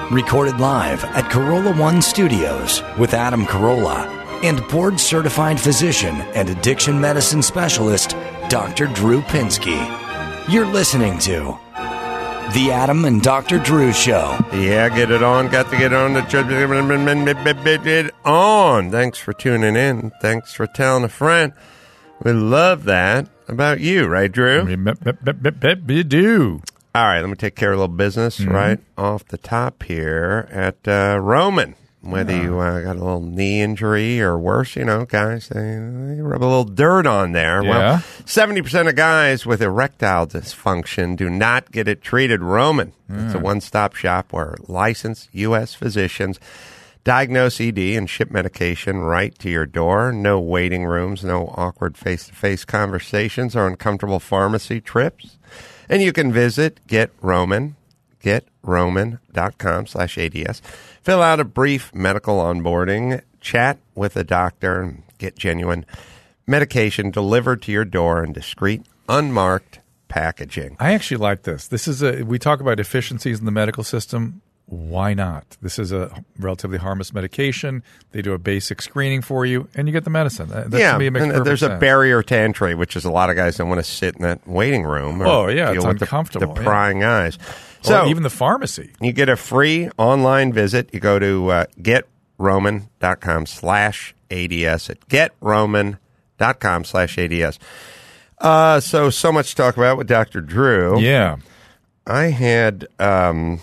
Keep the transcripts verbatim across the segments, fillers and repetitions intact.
Recorded live at Carolla One Studios with Adam Carolla and board-certified physician and addiction medicine specialist, Doctor Drew Pinsky. You're listening to The Adam and Doctor Drew Show. Yeah, get it on. Got to get on. The on. Thanks for tuning in. Thanks for telling a friend. We love that about you, right, Drew? You do. All right, let me take care of a little business mm-hmm. right off the top here at uh, Roman. Whether yeah. you uh, got a little knee injury or worse, you know, guys, they, they rub a little dirt on there. Yeah. Well, seventy percent of guys with erectile dysfunction do not get it treated. Roman. Mm. It's a one-stop shop where licensed U S physicians diagnose E D and ship medication right to your door. No waiting rooms, no awkward face-to-face conversations or uncomfortable pharmacy trips. And you can visit Get Roman, getroman.com slash ADS. Fill out a brief medical onboarding, chat with a doctor, and get genuine medication delivered to your door in discreet, unmarked packaging. I actually like this. This is a, we talk about efficiencies in the medical system. Why not? This is a relatively harmless medication. They do a basic screening for you, and you get the medicine. That, that yeah, to me makes and there's sense. a barrier to entry, which is a lot of guys don't want to sit in that waiting room. Or oh, yeah, deal it's with uncomfortable. The, the prying yeah. eyes. So or even the pharmacy. You get a free online visit. You go to uh, getroman.com slash ADS at getroman.com slash ADS. Uh, so, so much to talk about with Doctor Drew. Yeah. I had... Um,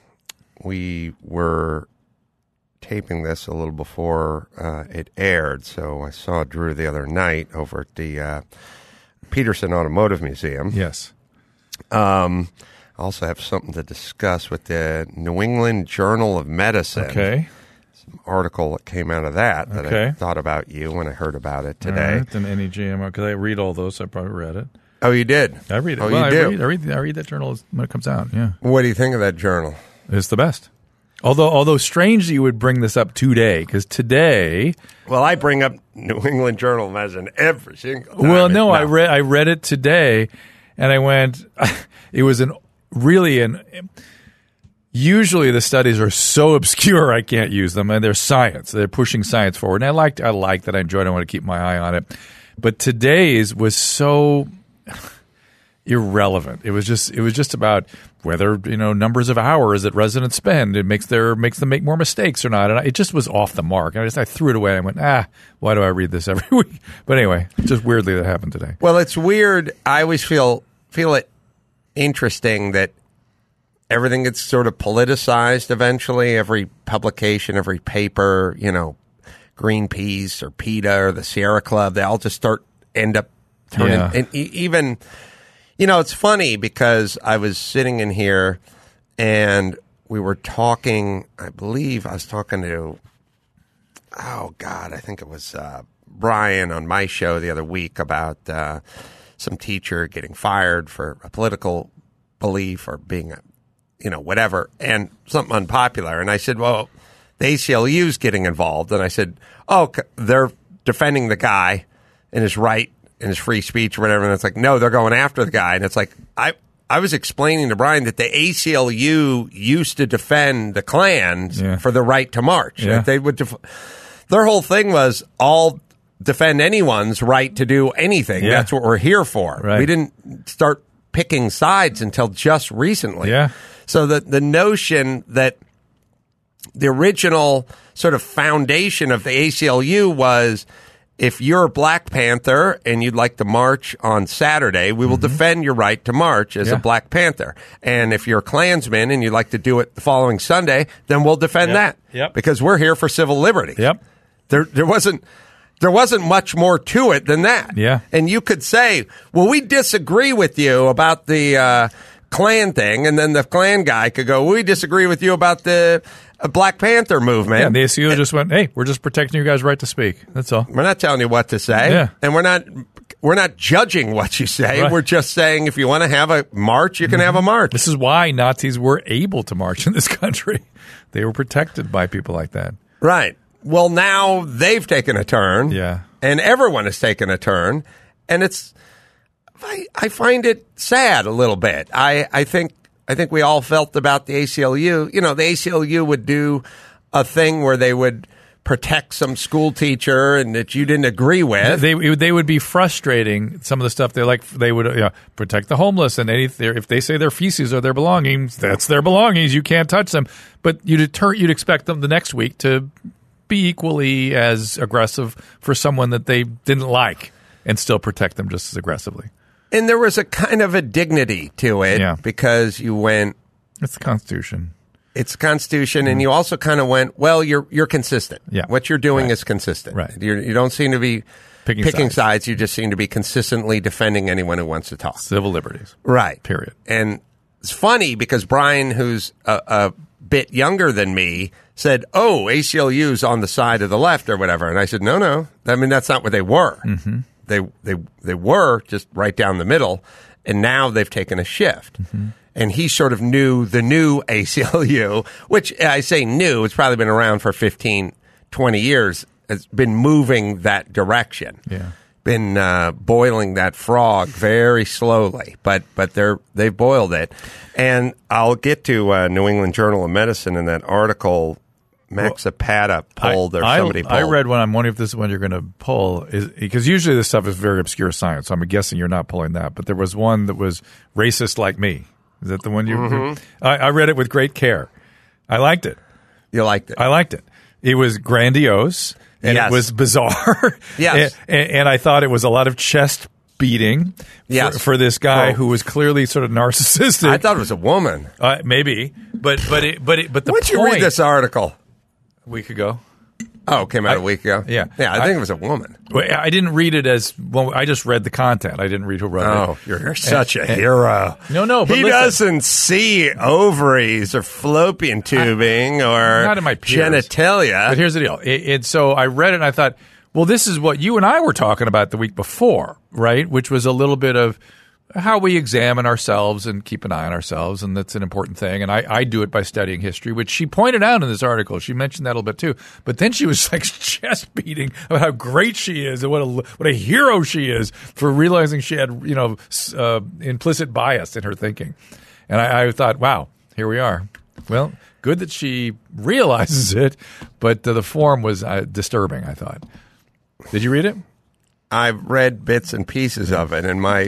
We were taping this a little before uh, it aired, so I saw Drew the other night over at the uh, Peterson Automotive Museum. Yes. Um, I also have something to discuss with the New England Journal of Medicine. Okay. Some article that came out of that that okay. I thought about you when I heard about it today. All right, then N E G M O, because I read all those, so I probably read it. Oh, you did? I read it. Oh, well, you I do? Read, I, read, I read that journal when it comes out, yeah. What do you think of that journal? It's the best. Although, although strange that you would bring this up today, because today, well, I bring up New England Journal of Medicine every single time. Well, no, I read I read it today, and I went. It was an really an. Usually, the studies are so obscure I can't use them, and they're science. They're pushing science forward, and I liked I liked that. I enjoyed it. I want to keep my eye on it, but today's was so irrelevant. It was just it was just about whether, you know, numbers of hours that residents spend, it makes their makes them make more mistakes or not. And I, it just was off the mark. I just I threw it away. I went, ah, why do I read this every week? But anyway, just weirdly that happened today. Well, it's weird. I always feel feel it interesting that everything gets sort of politicized eventually. Every publication, every paper, you know, Greenpeace or PETA or the Sierra Club, they all just start end up turning Yeah. and e- even. You know, it's funny because I was sitting in here and we were talking, I believe I was talking to, oh, God, I think it was uh, Brian on my show the other week about uh, some teacher getting fired for a political belief or being, a, you know, whatever, and something unpopular. And I said, well, the A C L U's getting involved. And I said, oh, they're defending the guy and his right in his free speech or whatever, and it's like, no, they're going after the guy. And it's like, I I was explaining to Brian that the A C L U used to defend the Klans yeah. for the right to march. Yeah. They would def- their whole thing was, I'll defend anyone's right to do anything. Yeah. That's what we're here for. Right. We didn't start picking sides until just recently. Yeah. So the, the notion that the original sort of foundation of the A C L U was, if you're a Black Panther and you'd like to march on Saturday, we will mm-hmm. defend your right to march as yeah. a Black Panther. And if you're a Klansman and you'd like to do it the following Sunday, then we'll defend yep. that. Yep. Because we're here for civil liberty. Yep. There there wasn't there wasn't much more to it than that. Yeah. And you could say, well, we disagree with you about the uh, Klan thing, and then the Klan guy could go, we disagree with you about the a Black Panther movement. Yeah, and the A C L U just went, hey, we're just protecting you guys' right to speak. That's all. We're not telling you what to say. Yeah. And we're not we're not judging what you say. Right. We're just saying if you want to have a march, you can mm-hmm. have a march. This is why Nazis were able to march in this country. They were protected by people like that. Right. Well, now they've taken a turn. Yeah. And everyone has taken a turn. And it's I, I find it sad a little bit. I, I think I think we all felt about the A C L U. You know, the A C L U would do a thing where they would protect some school teacher and that you didn't agree with. They they would be frustrating some of the stuff they like. They would you know, protect the homeless and any if they say their feces are their belongings, that's their belongings. You can't touch them. But you'd deter, you'd expect them the next week to be equally as aggressive for someone that they didn't like and still protect them just as aggressively. And there was a kind of a dignity to it Yeah. because you went, It's the Constitution. it's the Constitution, and you also kind of went, well, you're you're consistent. Yeah. What you're doing Right. is consistent. Right. You're, you don't seem to be Picking picking, sides. sides. You just seem to be consistently defending anyone who wants to talk. Civil liberties. Right. Period. And it's funny because Brian, who's a, a bit younger than me, said, oh, A C L U's on the side of the left or whatever. And I said, no, no. I mean, that's not what they were. Mm-hmm. They, they, they were just right down the middle, and now they've taken a shift. Mm-hmm. And he sort of knew the new A C L U, which I say new, it's probably been around for fifteen, twenty years. It's been moving that direction. Yeah. Been uh, boiling that frog very slowly, but but they're they've boiled it. And I'll get to uh, New England Journal of Medicine in that article Max Zapata pulled, or I, somebody pulled. I read one. I'm wondering if this is one you're going to pull, is because usually this stuff is very obscure science. So I'm guessing you're not pulling that. But there was one that was racist like me. Is that the one you? Mm-hmm. I, I read it with great care. I liked it. You liked it. I liked it. It was grandiose and Yes. it was bizarre. Yes. and, and I thought it was a lot of chest beating Yes. for, for this guy Oh. who was clearly sort of narcissistic. I thought it was a woman. uh, maybe, but but it, but it, but the When'd you point, read this article? a week ago. Oh, it came out I- a week ago? yeah. Yeah, I, I- think it was a woman. Well, I didn't read it as well. I just read the content. I didn't read who wrote Oh, it. you're, you're such a and- hero. No, no, but he listen. doesn't see ovaries or fallopian tubing or Not in my peers. genitalia. But here's the deal. It, it, so I read it and I thought, well, this is what you and I were talking about the week before, right? Which was a little bit of how we examine ourselves and keep an eye on ourselves, and that's an important thing. And I, I do it by studying history, which she pointed out in this article. She mentioned that a little bit too. But then she was like chest beating about how great she is and what a what a hero she is for realizing she had you know s- uh, implicit bias in her thinking. And I, I thought, wow, here we are. Well, good that she realizes it, but uh, the form was uh, disturbing, I thought. Did you read it? I've read bits and pieces of it, and my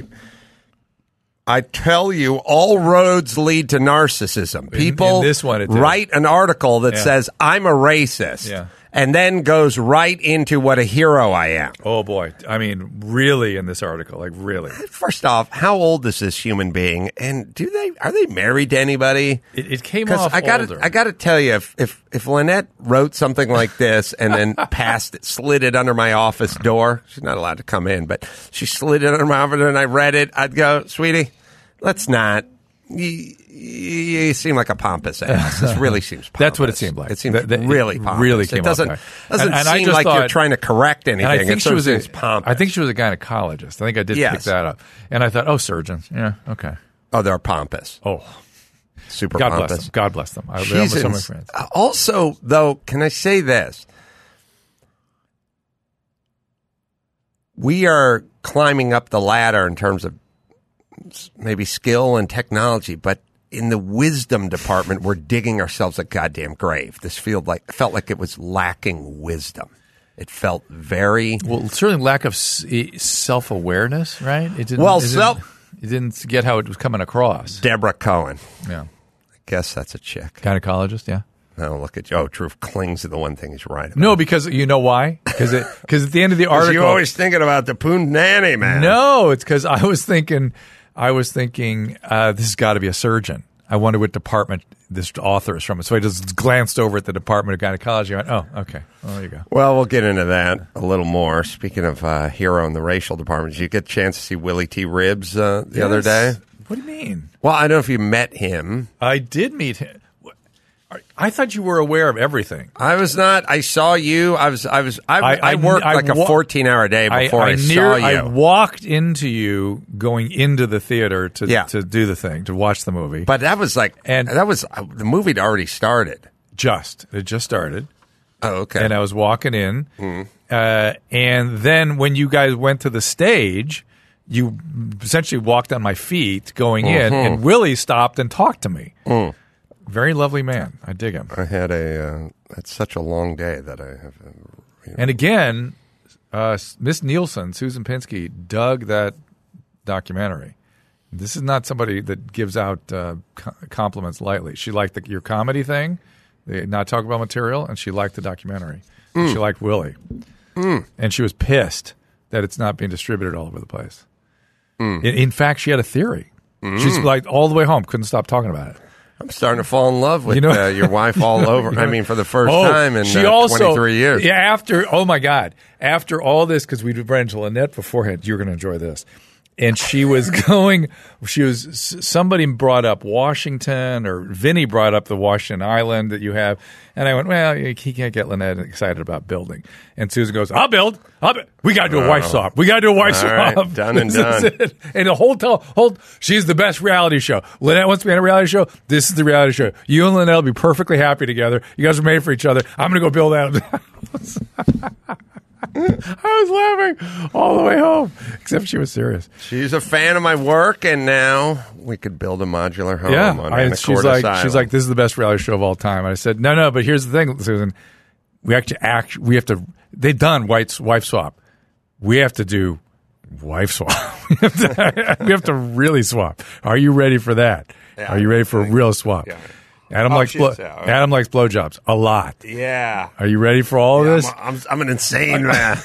I tell you, all roads lead to narcissism. People in this one, it did. write an article that Yeah. says, I'm a racist, Yeah. and then goes right into what a hero I am. Oh, boy. I mean, really in this article, like really. First off, how old is this human being, and do they are they married to anybody? It, it came Because off I got older. I got to tell you, if, if if Lynette wrote something like this and then passed it, slid it under my office door, she's not allowed to come in, but she slid it under my office door and I read it, I'd go, sweetie, let's not. You, you seem like a pompous ass. This really seems pompous. That's what it seemed like. It seems That- that- really it pompous. really came it off doesn't, that. doesn't And- and I seem just like you're thought- trying to correct anything. And I think it she was a, seems pompous. I think she was a gynecologist. I think I did Yes. pick that up. And I thought, oh, surgeons. Yeah, okay. Oh, they're pompous. Oh, Super God pompous. bless them. God bless them. I, She's they're almost some of my ins- friends. Also, though, can I say this? We are climbing up the ladder in terms of maybe skill and technology, but in the wisdom department, we're digging ourselves a goddamn grave. This field like felt like it was lacking wisdom. It felt very Well, certainly lack of self awareness, right? It didn't, Well, it didn't, self- it didn't get how it was coming across. Deborah Cohen. Yeah. I guess that's a chick. Gynecologist, yeah. Oh, look at you. Oh, Drew clings to the one thing he's right about. No, because you know why? Because because at the end of the 'Cause article, you're always thinking about the poon nanny, man. no, it's because I was thinking, I was thinking, uh, this has got to be a surgeon. I wonder what department this author is from. So I just glanced over at the Department of Gynecology. I went, oh, okay. Well, there you go. Well, we'll get into that a little more. Speaking of uh, hero in the racial department, did you get a chance to see Willie T. Ribbs uh, the other day? Yes. What do you mean? Well, I don't know if you met him. I did meet him. I thought you were aware of everything. I was not. I saw you. I was. I was. I, I- I, I- worked I like a wa- fourteen-hour day before I, I, saw you. I walked into you going into the theater to Yeah. to do the thing, to watch the movie. but that was like, And- and that was uh, the movie had already started. just it just started, Oh, okay. and I was walking in, Hmm. uh, and then when you guys went to the stage, you essentially walked on my feet going Mm-hmm. in, and Willie stopped and talked to me. Mm. Very lovely man. I dig him. I had a. Uh, it's such a long day that I have. Uh, you know. And again, uh, Miss Nielsen, Susan Pinsky, dug that documentary. This is not somebody that gives out uh, co- compliments lightly. She liked the, your comedy thing, the not talk about material, and she liked the documentary. Mm. She liked Willie. Mm. And she was pissed that it's not being distributed all over the place. Mm. In, in fact, she had a theory. Mm. She's like all the way home, couldn't stop talking about it. I'm starting to fall in love with You know- uh, your wife all over. I mean, for the first Oh, time in she uh, also, twenty-three years. Yeah, after, oh my God, after all this, because we'd run into Lynette beforehand, you're going to enjoy this. And she was going, she was, somebody brought up Washington, or Vinny brought up the Washington Island that you have. And I went, well, he can't get Lynette excited about building. And Susan goes, I'll build. I'll build. We got to do a wife swap. We got to do a wife All swap. right, done and This is done. it. And the whole, tell, whole, she's the best reality show. Lynette wants to be on a reality show. This is the reality show. You and Lynette will be perfectly happy together. You guys are made for each other. I'm going to go build that. I was laughing all the way home, except she was serious. She's a fan of my work, and now we could build a modular home Yeah, on I, she's Anacortes like, Island. she's like, this is the best reality show of all time. And I said, no, no, but here's the thing, Susan. We actually act. We have to. They've done white wife swap. We have to do wife swap. we, have to, we have to really swap. Are you ready for that? Yeah, Are you ready for a real swap? Yeah. Adam Oh, likes she's- blow, yeah. Adam likes blowjobs a lot. Yeah. Are you ready for all of Yeah, this? I'm, I'm, I'm an insane man.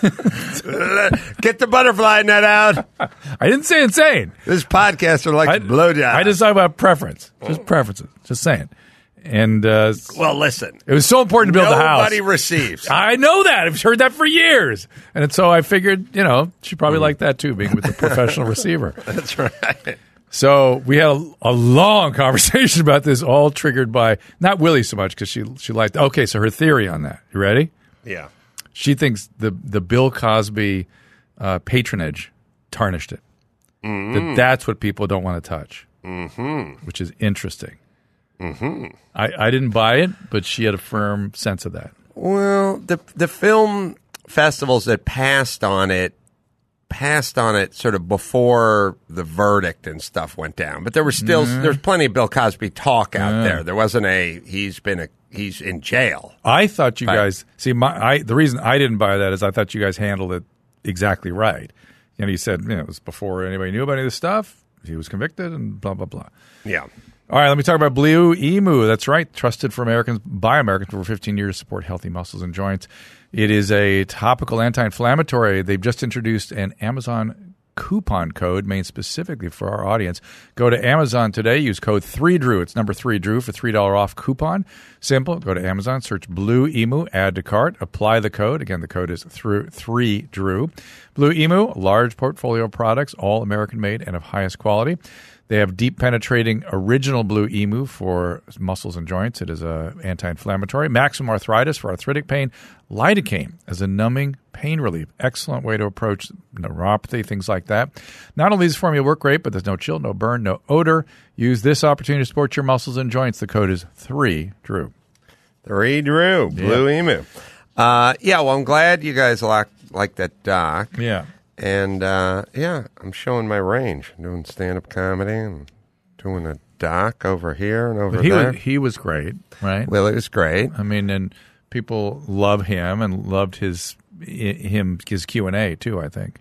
Get the butterfly net out. I didn't say insane. This podcaster likes I, blowjobs. I just talk about preference, just preferences. Just saying. And uh, Well, listen. it was so important to build the house. Nobody receives. I know that. I've heard that for years. And so I figured, you know, she probably liked that too, being with the professional receiver. That's right. So we had a, a long conversation about this, all triggered by, not Willie so much, because she she liked, okay, so her theory on that. You ready? Yeah. She thinks the, the Bill Cosby uh, patronage tarnished it. Mm-hmm. That that's what people don't want to touch, Mm-hmm. which is interesting. Mm-hmm. I, I didn't buy it, but she had a firm sense of that. Well, the the film festivals that passed on it passed on it sort of before the verdict and stuff went down. But there was still Mm-hmm. there's plenty of Bill Cosby talk out there. There wasn't a he's been a he's in jail. I thought you Right. guys see my I the reason I didn't buy that is I thought you guys handled it exactly right. You know, you said, you know, it was before anybody knew about any of this stuff. He was convicted and blah blah blah. Yeah. All right, let me talk about Blue Emu. That's right, trusted for Americans by Americans for over fifteen years to support healthy muscles and joints. It is a topical anti-inflammatory. They've just introduced an Amazon coupon code made specifically for our audience. Go to Amazon today. Use code three Drew. It's number three Drew for three dollars off coupon. Simple. Go to Amazon, search Blue Emu, add to cart, apply the code. Again, the code is through three Drew. Blue Emu, large portfolio of products, all American made and of highest quality. They have deep penetrating original Blue Emu for muscles and joints. It is a anti-inflammatory. Maximum arthritis for arthritic pain. Lidocaine as a numbing pain relief. Excellent way to approach neuropathy, things like that. Not only does this formula work great, but there's no chill, no burn, no odor. Use this opportunity to support your muscles and joints. The code is three Drew. Three Drew, Blue Emu. Uh, yeah, well, I'm glad you guys like like that doc. Yeah. And, uh, yeah, I'm showing my range. I'm doing stand-up comedy and doing a doc over here and over But he there. was, he was great, right? Well, it was great. I mean, and people love him and loved his him his Q and A too, I think.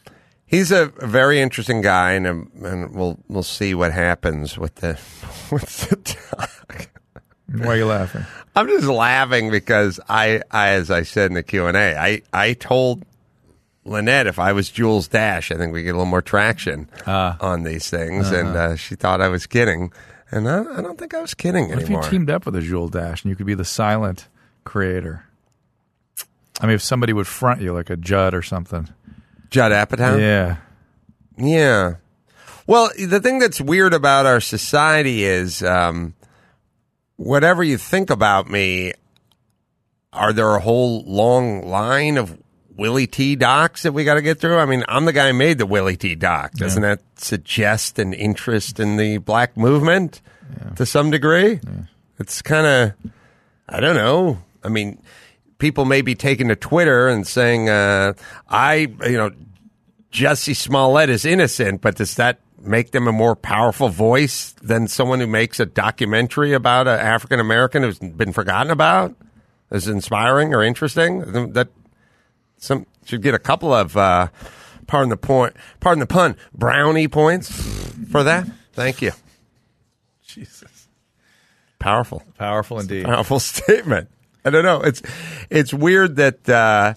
He's a, a very interesting guy, and, um, and we'll we'll see what happens with the with the doc. Why are you laughing? I'm just laughing because I, I as I said in the Q and A, I, I told Lynette if I was Jules Dash, I think we get a little more traction Uh, on these things, uh-huh. and uh, she thought I was kidding, and I, I don't think I was kidding What if anymore. you teamed up with a Jules Dash and you could be the silent creator? I mean, if somebody would front you like a Judd or something. Judd Apatow? Yeah. Yeah. Well, the thing that's weird about our society is um, whatever you think about me, are there a whole long line of Willie T. docs that we got to get through? I mean, I'm the guy who made the Willie T. doc. Doesn't Yeah. that suggest an interest in the black movement yeah. to some degree? Yeah. It's kind of, I don't know. I mean, people may be taking to Twitter and saying, uh, I, you know, Jussie Smollett is innocent, but does that make them a more powerful voice than someone who makes a documentary about an African American who's been forgotten about? Is inspiring or interesting? That some should get a couple of uh, pardon the point, pardon the pun, brownie points for that. Thank you. Jesus, powerful, powerful indeed, powerful statement. I don't know. It's it's weird that. Uh,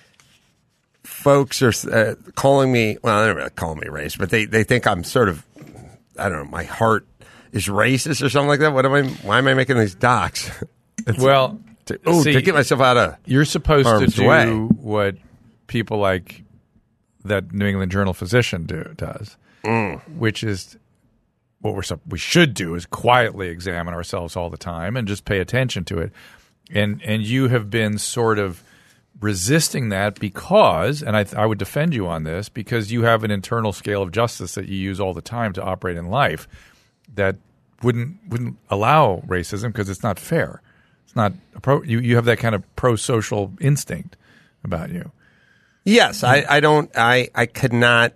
Folks are uh, calling me, well, they don't really call me racist, but they, they think I'm sort of, I don't know, my heart is racist or something like that. What am I, why am I making these docs? well, to, oh, see, to get myself out of You're supposed to do way. what people like that New England Journal physician do does, mm. which is what we're we should do is quietly examine ourselves all the time and just pay attention to it. And and you have been sort of resisting that because, and I, I would defend you on this, because you have an internal scale of justice that you use all the time to operate in life that wouldn't wouldn't allow racism because it's not fair. It's not a pro, you you have that kind of pro-social instinct about you. Yes, I, I don't I I could not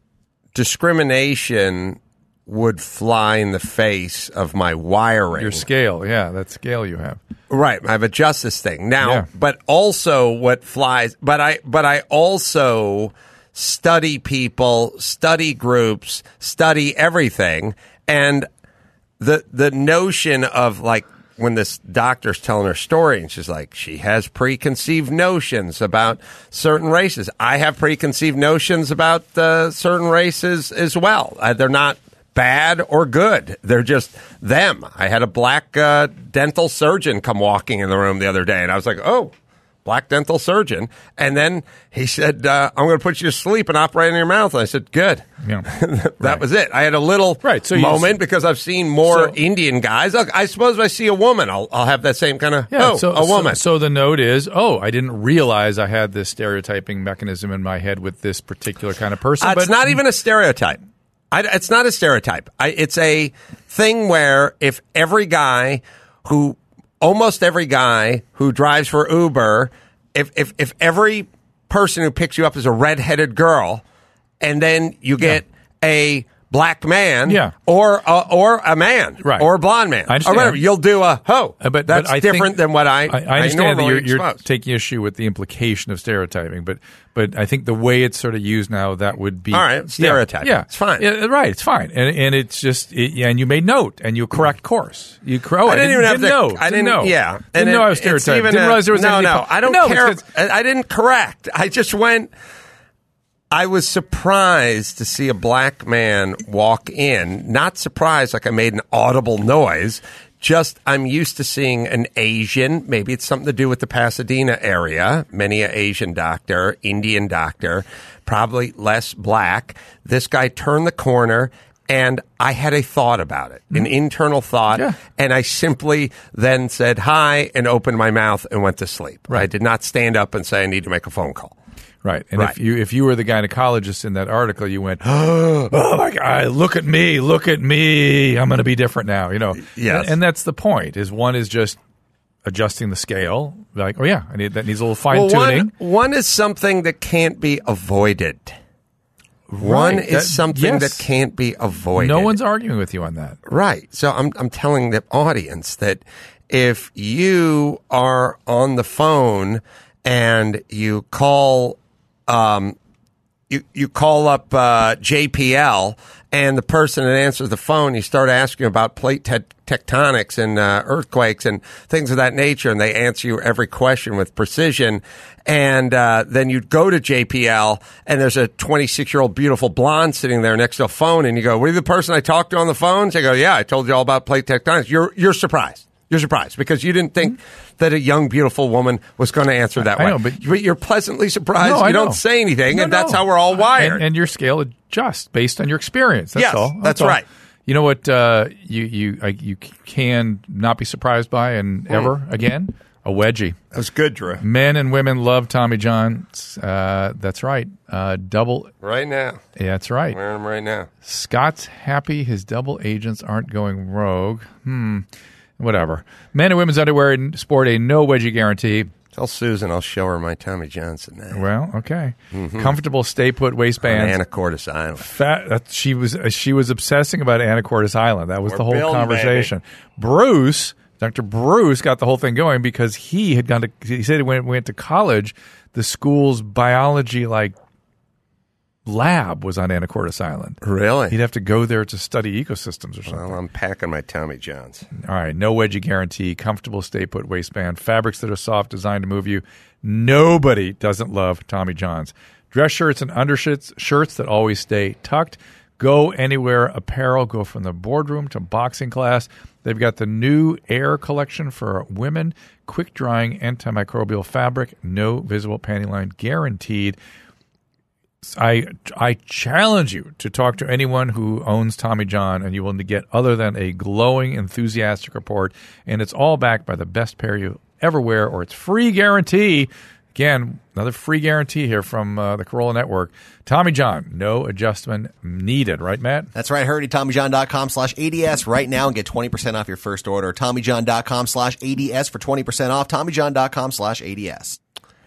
discrimination would fly in the face of my wiring. Your scale, yeah, that scale you have. Right, I have a justice thing. Now, yeah. but also what flies but I but I also study people, study groups, study everything, and the the notion of like when this doctor's telling her story and she's like, she has preconceived notions about certain races. I have preconceived notions about uh, certain races as well. Uh, they're not bad or good. They're just them. I had a black uh, dental surgeon come walking in the room the other day, and I was like, oh, black dental surgeon. And then he said, uh, I'm going to put you to sleep and operate in your mouth. And I said, good. Yeah. that right. was it. I had a little right. so moment you, because I've seen more so, Indian guys. Look, I suppose if I see a woman, I'll, I'll have that same kind of, yeah, oh, so, a woman. So, so the note is, oh, I didn't realize I had this stereotyping mechanism in my head with this particular kind of person. Uh, but it's not even a stereotype. I, it's not a stereotype. I, it's a thing where if every guy who, almost every guy who drives for Uber, if if, if every person who picks you up is a redheaded girl, and then you get yeah. a black man, yeah. or a, or a man, right. or a blonde man, I understand. or whatever, you'll do a ho. Uh, but that's but I different think, than what I. I, I understand I that you're, you're you're taking issue with the implication of stereotyping, but but I think the way it's sort of used now, that would be all right. Stereotyping, yeah, yeah. It's fine, yeah, right? It's fine, and and it's just it, yeah, and you made note and you correct course. You oh, I didn't, I didn't even have didn't to. know. I didn't know. Yeah, didn't and know it, I was stereotyping. Didn't a, realize there was no, any no. po- I don't no, care. Because, I, I didn't correct. I just went. I was surprised to see a black man walk in. Not surprised like I made an audible noise. Just I'm used to seeing an Asian. Maybe it's something to do with the Pasadena area. Many an Asian doctor, Indian doctor, probably less black. This guy turned the corner, and I had a thought about it, an internal thought, yeah. and I simply then said hi and opened my mouth and went to sleep. Right. I did not stand up and say I need to make a phone call. Right. And right. if you if you were the gynecologist in that article, you went, oh, my God, look at me, look at me. I'm going to be different now, you know. Yes. And, and that's the point, is one is just adjusting the scale. Like, oh, yeah, I need that needs a little fine-tuning. Well, one, one is something that can't be avoided. One right. is that, something yes. that can't be avoided. No one's arguing with you on that. Right. So I'm I'm telling the audience that if you are on the phone and you call um you you call up uh, J P L and the person that answers the phone, you start asking about plate te- tectonics and uh, earthquakes and things of that nature, and they answer you every question with precision. And uh, then you go to J P L, and there's a twenty-six-year-old beautiful blonde sitting there next to a phone, and you go, "Were you the person I talked to on the phone?" They go, "Yeah, I told you all about plate tectonics." You're you're surprised. You're surprised because you didn't think mm-hmm. that a young, beautiful woman was going to answer that I way. know, but, but you're pleasantly surprised. No, you I don't know. say anything, no, and that's no. how we're all wired. And, and your scale adjusts based on your experience. That's yes, all. that's, that's all. right. You know what uh, you you uh, you can not be surprised by, and ever mm. again, a wedgie. That was good, Drew. Men and women love Tommy Johns. Uh, that's right. Uh, double. Right now. Yeah, that's right. I'm wearing them right now. Scott's happy his double agents aren't going rogue. Hmm. Whatever. Men and women's underwear sport a no wedgie guarantee. Tell Susan I'll show her my Tommy Johnson now. Well, okay. Mm-hmm. Comfortable stay-put waistband. Anacortes Island. Fat, that, she was uh, she was obsessing about Anacortes Island. That was We're the whole building, conversation. baby. Bruce, Doctor Bruce, got the whole thing going because he had gone to. He said when he went to college, the school's biology like lab was on Anacortes Island. Really? He'd have to go there to study ecosystems or something. Well, I'm packing my Tommy Johns. All right, no wedgie guarantee, comfortable stay-put waistband, fabrics that are soft, designed to move you. Nobody doesn't love Tommy Johns. Dress shirts and undershirts, shirts that always stay tucked. Go anywhere apparel. Go from the boardroom to boxing class. They've got the new Air collection for women. Quick-drying antimicrobial fabric. No visible panty line guaranteed. I I challenge you to talk to anyone who owns Tommy John, and you will get other than a glowing, enthusiastic report. And it's all backed by the best pair you ever wear, or it's free guarantee. Again, another free guarantee here from uh, the Corolla Network. Tommy John, no adjustment needed. Right, Matt? That's right. Hurry to TommyJohn.com slash ADS right now and get twenty percent off your first order. TommyJohn.com slash ADS for twenty percent off. TommyJohn.com slash ADS.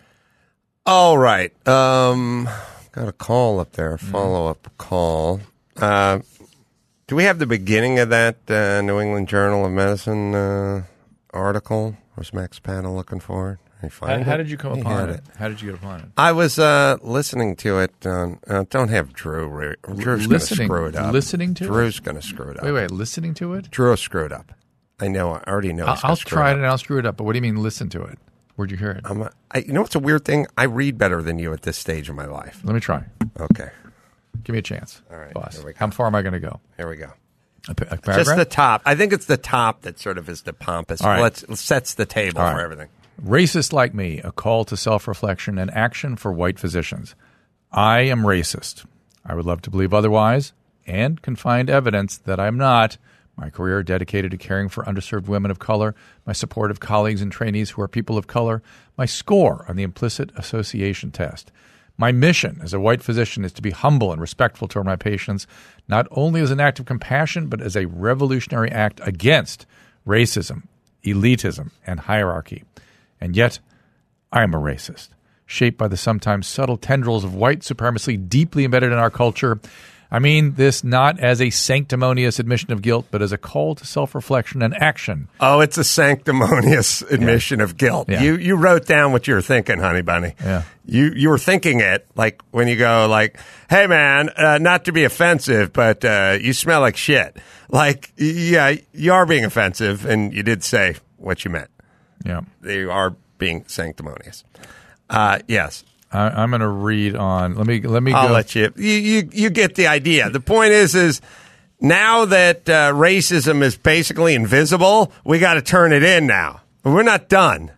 All right. Um... Got a call up there, a follow-up call. Uh, do we have the beginning of that uh, New England Journal of Medicine uh, article? Was Max Panel looking for it? Did he find How, how it? did you come He upon had it? How did you get upon it? I was uh, listening to it. On, uh, don't have Drew. Re- Drew's going to Listening- screw it up. listening to it? Drew's going to screw it up. Wait, wait, listening to it? Drew screwed up. I know. I already know. I'll, he's gonna I'll screw try it up. and I'll screw it up. But what do you mean listen to it? Where'd you hear it? I'm a, I, you know what's a weird thing? I read better than you at this stage of my life. Let me try. Okay. Give me a chance. All right, boss. here we go. How far am I going to go? Here we go. A, pa- a paragraph? Just the top. I think it's the top that sort of is the pompous. All right. Let's sets the table All for right. everything. Racist like me, a call to self-reflection and action for white physicians. I am racist. I would love to believe otherwise and can find evidence that I'm not. My career dedicated to caring for underserved women of color, my support of colleagues and trainees who are people of color, my score on the implicit association test. My mission as a white physician is to be humble and respectful toward my patients, not only as an act of compassion, but as a revolutionary act against racism, elitism, and hierarchy. And yet, I am a racist, shaped by the sometimes subtle tendrils of white supremacy deeply embedded in our culture. I mean this not as a sanctimonious admission of guilt, but as a call to self-reflection and action. Oh, it's a sanctimonious admission yeah. of guilt. Yeah. You you wrote down what you were thinking, honey bunny. Yeah. You you were thinking it like when you go like, "Hey man, uh, not to be offensive, but uh, you smell like shit." Like, yeah, you are being offensive, and you did say what you meant. Yeah, you are being sanctimonious. Uh, yes. I, I'm going to read on. Let me let me. I'll go. let you, you. You you get the idea. The point is, is now that uh, racism is basically invisible, we got to turn it in now. We're not done.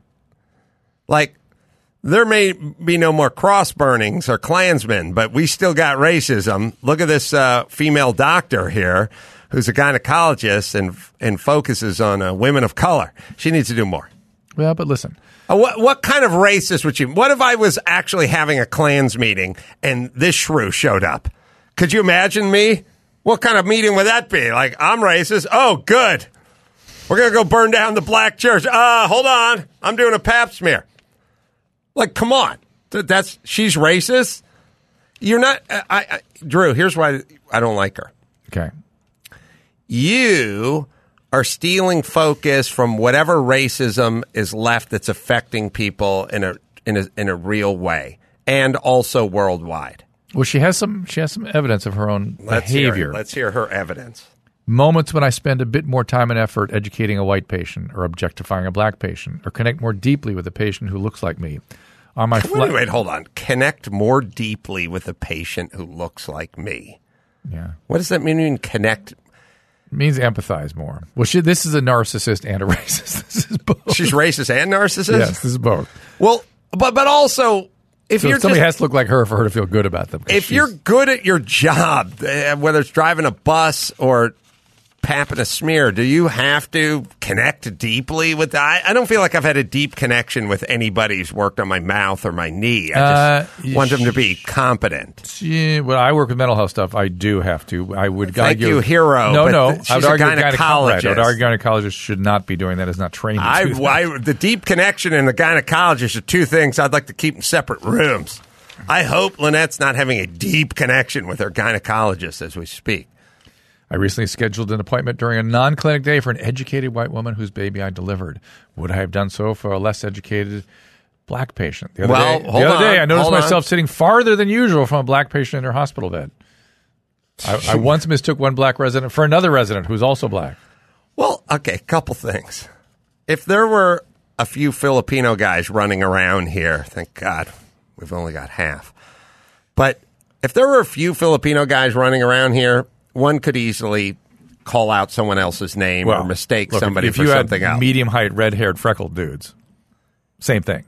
Like there may be no more cross burnings or Klansmen, but we still got racism. Look at this uh, female doctor here, who's a gynecologist and and focuses on uh, women of color. She needs to do more. Well, but listen. Uh, what what kind of racist would you? What if I was actually having a Klans meeting and this shrew showed up? Could you imagine me? What kind of meeting would that be? Like, I'm racist. Oh, good. We're gonna go burn down the black church. Uh, hold on. I'm doing a pap smear. Like, come on. Th- That's she's racist. You're not. I, I Drew. Here's why I don't like her. Okay. You are stealing focus from whatever racism is left that's affecting people in a in a in a real way, and also worldwide. Well, she has some she has some evidence of her own Let's behavior. Hear, let's hear her evidence. Moments when I spend a bit more time and effort educating a white patient, or objectifying a black patient, or connect more deeply with a patient who looks like me. On my wait, wait, wait, hold on. Connect more deeply with a patient who looks like me. Yeah. What does that mean? You mean connect? It means empathize more. Well, she, this is a narcissist and a racist. This is both. She's racist and narcissist? Yes, this is both. Well, but but also, if so you're somebody just, has to look like her for her to feel good about them. If she's- you're good at your job, uh, whether it's driving a bus or pap and a smear, do you have to connect deeply with that? I, I don't feel like I've had a deep connection with anybody who's worked on my mouth or my knee. I just uh, want them to be competent. Yeah, well, I work with mental health stuff. I do have to. I would Thank argue, you, hero. No, but no. Th- she's I would a argue gynecologist. I would argue gynecologists should not be doing that. Is not trained to I, do that. I, the deep connection and the gynecologist are two things I'd like to keep in separate rooms. I hope Lynette's not having a deep connection with her gynecologist as we speak. I recently scheduled an appointment during a non-clinic day for an educated white woman whose baby I delivered. Would I have done so for a less educated black patient? The other Well, day, hold the other on, day I noticed hold myself on. sitting farther than usual from a black patient in her hospital bed. I, I once mistook one black resident for another resident who's also black. Well, okay, couple things. If there were a few Filipino guys running around here, thank God we've only got half. But if there were a few Filipino guys running around here, one could easily call out someone else's name Well, or mistake look, somebody if for you something had else. medium height, red haired, freckled dudes, same thing.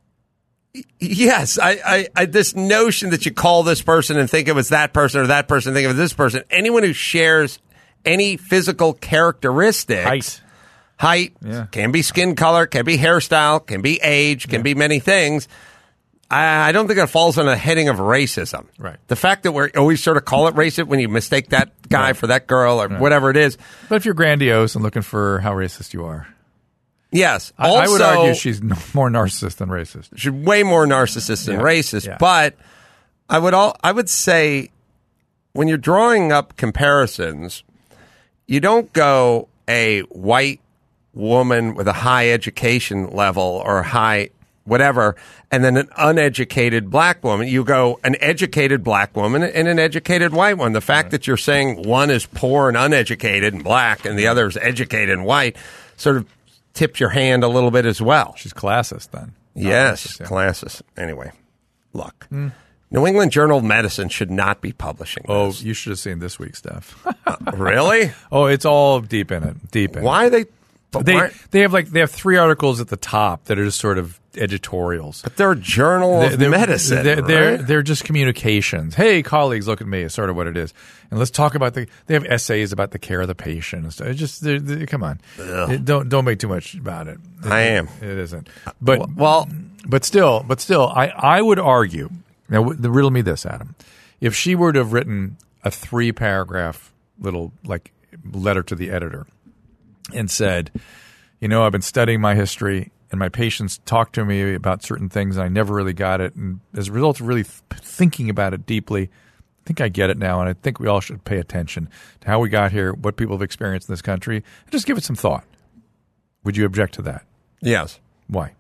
Yes, I, I, I, this notion that you call this person and think it was that person or that person, think of this person. Anyone who shares any physical characteristics, Height. height Yeah. can be skin color, can be hairstyle, can be age, can Yeah. be many things. I, I don't think it falls on the heading of racism. Right. The fact that we always sort of call it racist when you mistake that guy Right. for that girl or Right. whatever it is. But if you're grandiose and looking for how racist you are, Yes. I, also, I would argue she's no, more narcissist than racist. she's way more narcissist than Yeah. racist. Yeah. But I would all I would say when you're drawing up comparisons, you don't go a white woman with a high education level or high whatever, and then an uneducated black woman. You go an educated black woman and an educated white one. The fact that you're saying one is poor and uneducated and black and the other is educated and white sort of tips your hand a little bit as well. She's classist then. Yes, Not racist, yeah. classes. Anyway, look. New England Journal of Medicine should not be publishing Oh, this. you should have seen this week's stuff. Really? Oh, it's all deep in it. Deep in Why it. are they... But They why- they have like they have three articles at the top that are just sort of editorials. but they're a journal of They're- medicine, They're, they're, right? they're just communications. Hey, colleagues, look at me. Is sort of what it is. And let's talk about the. They have essays about the care of the patient. And stuff. It's just they're, they're- come on. It- don't don't make too much about it. It- I am. It isn't. But Well, but still, but still, I I would argue. Now, w- the riddle me this, Adam. If she were to have written a three paragraph little like letter to the editor and said, you know, I've been studying my history, and my patients talk to me about certain things, and I never really got it. And as a result of really th- thinking about it deeply, I think I get it now, and I think we all should pay attention to how we got here, what people have experienced in this country, and just give it some thought. Would you object to that? yes. Why?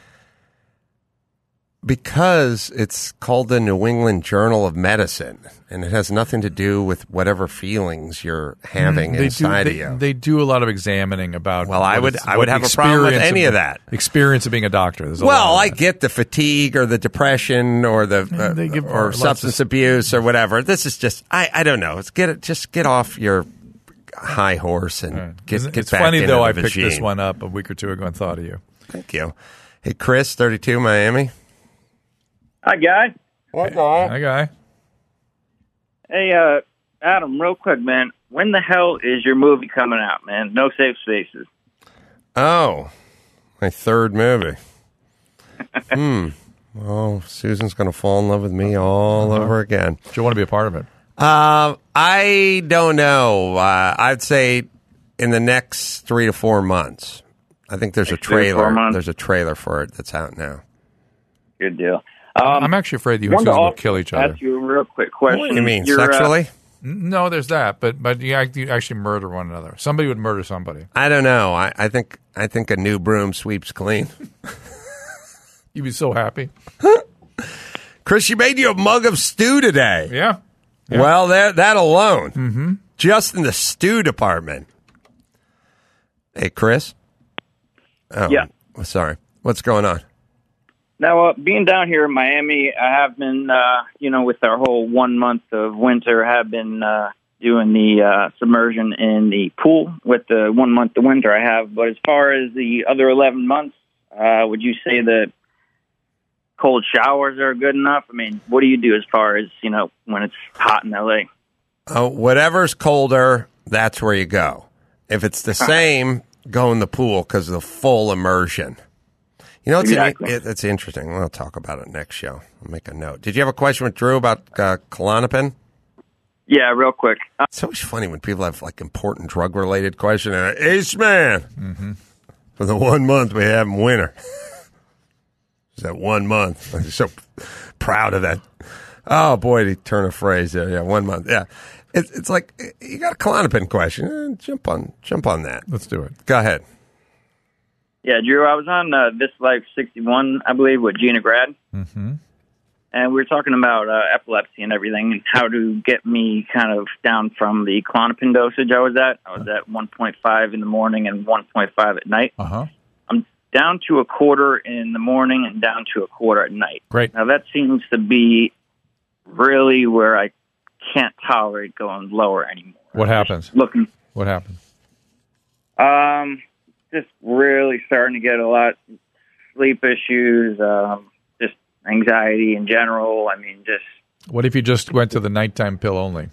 Because it's called the New England Journal of Medicine, and it has nothing to do with whatever feelings you're having They do, inside they, of you. they do a lot of examining about. Well, I what would- it's- I would what have a problem with experience any of that. Experience of being a doctor. There's a Well, lot I of that. get the fatigue or the depression or the uh, They give or lots substance of- abuse or whatever. This is just I, I don't know. It's get it just get off your high horse and get It's- get it's back funny into though. the I picked this regime. one up a week or two ago and thought of you. Thank you. Hey, Chris, thirty-two, Miami. Hi, guy. What guy? Hi, guy. Hey, uh, Adam, real quick, man. When the hell is your movie coming out, man? No Safe Spaces. Oh, my third movie. hmm. Well, Susan's going to fall in love with me all Uh-huh. over again. Do you want to be a part of it? Uh, I don't know. Uh, I'd say in the next three to four months. I think there's a Next three to four trailer. months? There's a trailer for it that's out now. Good deal. Um, I'm actually afraid you and wanted to Susan will also kill each other. Ask you a real quick question. What do you mean, You're, uh, sexually? No, there's that, but but you act- you actually murder one another. Somebody would murder somebody. I don't know. I, I think I think a new broom sweeps clean. You'd be so happy. Chris, she made you a mug of stew today. Yeah. Yeah. Well, that that alone, mm-hmm. just in the stew department. Hey, Chris. Oh, Yeah. Sorry. What's going on? Now, uh, being down here in Miami, I have been, uh, you know, with our whole one month of winter, have been uh, doing the uh, submersion in the pool with the one month of winter I have. But as far as the other eleven months, uh, would you say that cold showers are good enough? I mean, what do you do as far as, you know, when it's hot in L A? Uh, whatever's colder that's where you go. If it's the same, go in the pool because of the full immersion. You know, it's, Exactly. it, it's interesting. We'll talk about it next show. I'll make a note. Did you have a question with Drew about uh, Klonopin? Yeah, real quick. Uh, It's always funny when people have like important drug related question. And Ace Man, mm-hmm. for the one month we have in winter. It's that one month. I'm so proud of that. Oh boy, did he turn a phrase there? Yeah, one month. Yeah, it's it's like you got a Klonopin question. Eh, jump on, jump on that. Let's do it. Go ahead. yeah, Drew, I was on uh, This Life sixty-one, I believe, with Gina Grad. Mm-hmm. And we were talking about uh, epilepsy and everything and how to get me kind of down from the Klonopin dosage I was at. I was at one point five in the morning and one point five at night. Uh-huh. I'm down to a quarter in the morning and down to a quarter at night. Great. Now, that seems to be really where I can't tolerate going lower anymore. What happens? Looking, What happens? um, just really starting to get a lot of sleep issues, um, just anxiety in general. I mean, just What if you just went to the nighttime pill only?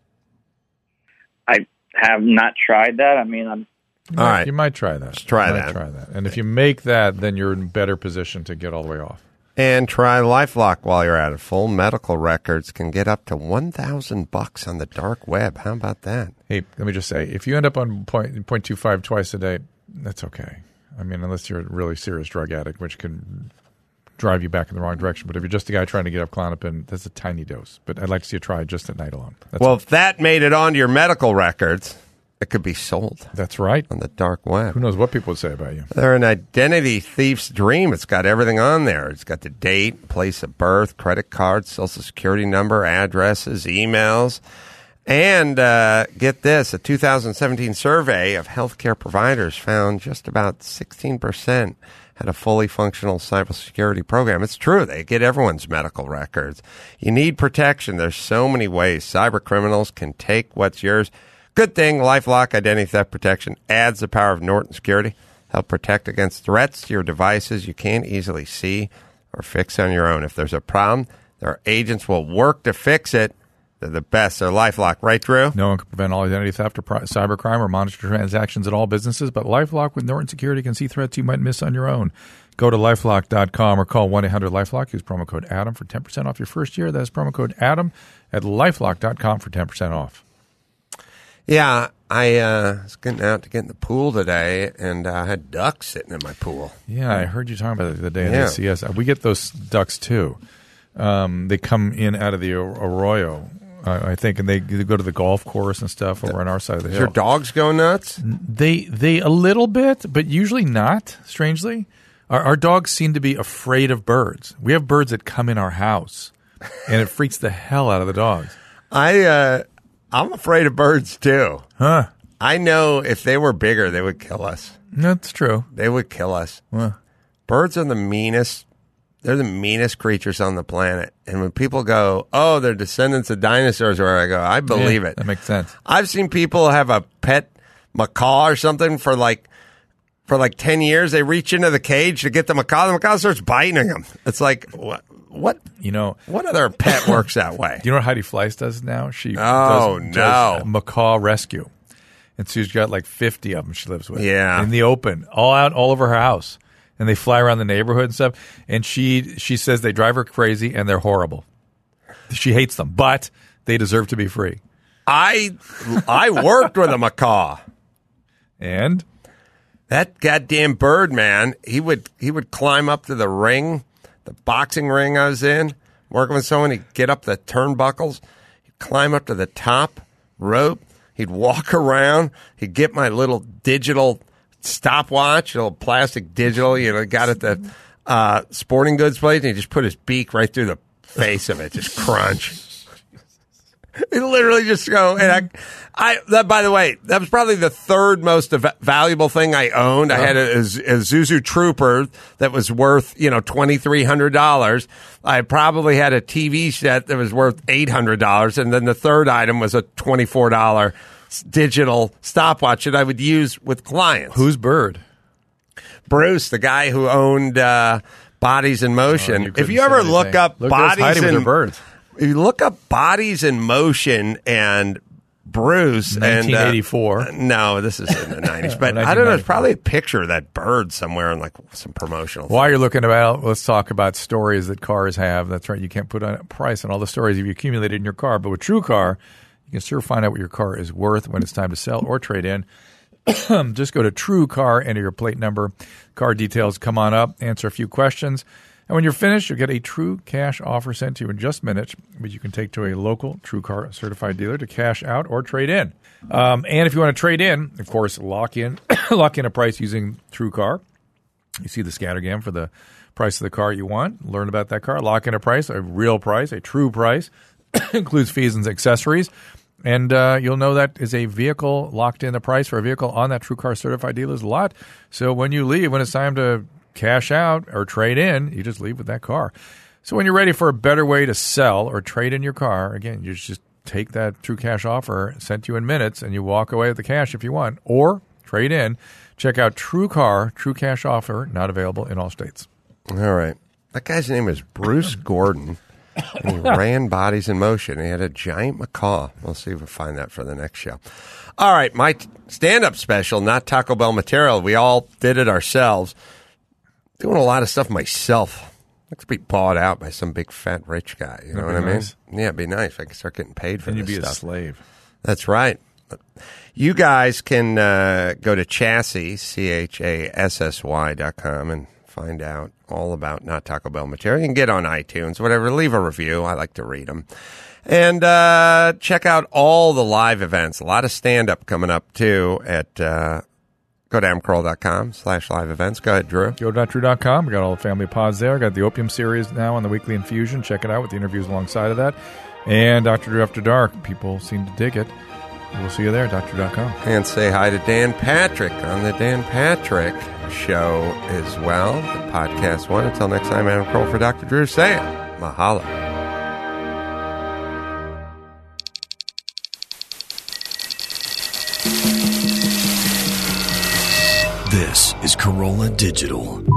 I have not tried that. I mean, I'm You All might, right. You might try that. try You might that. Try that. And if you make that, then you're in better position to get all the way off. And try LifeLock while you're at it. Full medical records can get up to one thousand bucks on the dark web. How about that? Hey, let me just say, if you end up on point point two five twice a day, that's okay. I mean, unless you're a really serious drug addict, which can drive you back in the wrong direction. But if you're just a guy trying to get up Klonopin, that's a tiny dose. But I'd like to see you try it just at night alone. That's Well, if that made it onto your medical records, it could be sold that's right. on the dark web. Who knows what people would say about you? They're an identity thief's dream. It's got everything on there. It's got the date, place of birth, credit card, social security number, addresses, emails. And uh, get this, a two thousand seventeen survey of healthcare providers found just about sixteen percent had a fully functional cybersecurity program. It's true. They get everyone's medical records. You need protection. There's so many ways. Cyber criminals can take what's yours. Good thing LifeLock Identity Theft Protection adds the power of Norton Security. Help protect against threats to your devices you can't easily see or fix on your own. If there's a problem, their agents will work to fix it. They're the best. They're LifeLock. Right, Drew? No one can prevent all identity theft or pri- cybercrime or monitor transactions at all businesses, but LifeLock with Norton Security can see threats you might miss on your own. Go to lifelock dot com or call one eight hundred LifeLock. Use promo code Adam for ten percent off your first year. That's promo code Adam at lifelock dot com for ten percent off. Yeah, I uh, was getting out to get in the pool today, and uh, I had ducks sitting in my pool. Yeah, I heard you talking about it the day Yeah. at C S. We get those ducks too. Um, they come in out of the arroyo, uh, I think, and they, they go to the golf course and stuff over on our side of the Does hill. your dogs go nuts? They they a little bit, but usually not. Strangely, our, our dogs seem to be afraid of birds. We have birds that come in our house, and it freaks the hell out of the dogs. I, uh, I'm afraid of birds, too. Huh? I know if they were bigger, they would kill us. That's true. They would kill us. Well, Birds are the meanest. They're the meanest creatures on the planet. And when people go, oh, they're descendants of dinosaurs, where I go, I believe yeah, it. That makes sense. I've seen people have a pet macaw or something for like for like ten years. They reach into the cage to get the macaw. The macaw starts biting them. It's like, what? What, You know, what other pet works that way? do you know what Heidi Fleiss does now? She Oh, does, no. does macaw rescue, and she's got like fifty of them she lives with. Yeah. in the open, all out, all over her house, and they fly around the neighborhood and stuff. And she she says they drive her crazy and they're horrible. She hates them, but they deserve to be free. I I worked with a macaw. And That goddamn bird, man, he would he would climb up to the ring, the boxing ring I was in, working with someone. He'd get up the turnbuckles, he'd climb up to the top rope, he'd walk around, he'd get my little digital stopwatch, a little plastic digital, you know, got at the uh, sporting goods place, and he just put his beak right through the face of it, just crunch. It literally just go, and I, I, that, by the way, that was probably the third most av- valuable thing I owned. I had a, a, a Zuzu Trooper that was worth, you know, twenty-three hundred dollars. I probably had a T V set that was worth eight hundred dollars. And then the third item was a twenty-four dollars digital stopwatch that I would use with clients. whose bird? Bruce, the guy who owned, uh, Bodies in Motion. Oh, you if couldn't you say ever anything. look up Look, there's Bodies Heidi with in her birds. If you look up Bodies in Motion and Bruce. nineteen eighty-four. And, uh, no, this is in the nineties. But I don't know. There's probably a picture of that bird somewhere in like some promotional. While thing. you're looking about, let's talk about stories that cars have. That's right. You can't put a price on all the stories you've accumulated in your car. But with TrueCar, you can sure find out what your car is worth when it's time to sell or trade in. Just go to TrueCar, enter your plate number, car details, come on up, answer a few questions. And when you're finished, you'll get a true cash offer sent to you in just minutes, which you can take to a local TrueCar certified dealer to cash out or trade in. Um, and if you want to trade in, of course, lock in lock in a price using TrueCar. You see the scattergram for the price of the car you want. Learn about that car. Lock in a price, a real price, a true price. Includes fees and accessories. And uh, you'll know that is a vehicle locked in the price for a vehicle on that TrueCar certified dealer's lot. So when you leave, when it's time to cash out or trade in, you just leave with that car. So when you're ready for a better way to sell or trade in your car, again, you just take that true cash offer sent to you in minutes and you walk away with the cash if you want, or trade in. Check out TrueCar, True Cash Offer, not available in all states. All right. That guy's name is Bruce Gordon. And he ran Bodies in Motion. He had a giant macaw. We'll see if we find that for the next show. All right, my t- stand-up special, not Taco Bell material. We all did it ourselves. Doing a lot of stuff myself. Like to be bought out by some big fat rich guy. You know That'd what I nice. mean? Yeah, it'd be nice. I could start getting paid for And this you'd be stuff. a slave. That's right. You guys can uh, go to Chassis, C H A S S Y dot com and find out all about Not Taco Bell material. You can get on iTunes, whatever. Leave a review. I like to read them. And uh, check out all the live events. A lot of stand-up coming up, too, at uh, go to adam carolla dot com slash live events. Go ahead, Drew. Go to true dot com. We got all the family pods there. Got the Opium series now on the Weekly Infusion. Check it out with the interviews alongside of that. And Doctor Drew After Dark. People seem to dig it. We'll see you there, doctor dot com. And say hi to Dan Patrick on the Dan Patrick Show as well, the podcast one. Until next time, Adam Carolla for Doctor Drew saying mahalo. This is Carolla Digital.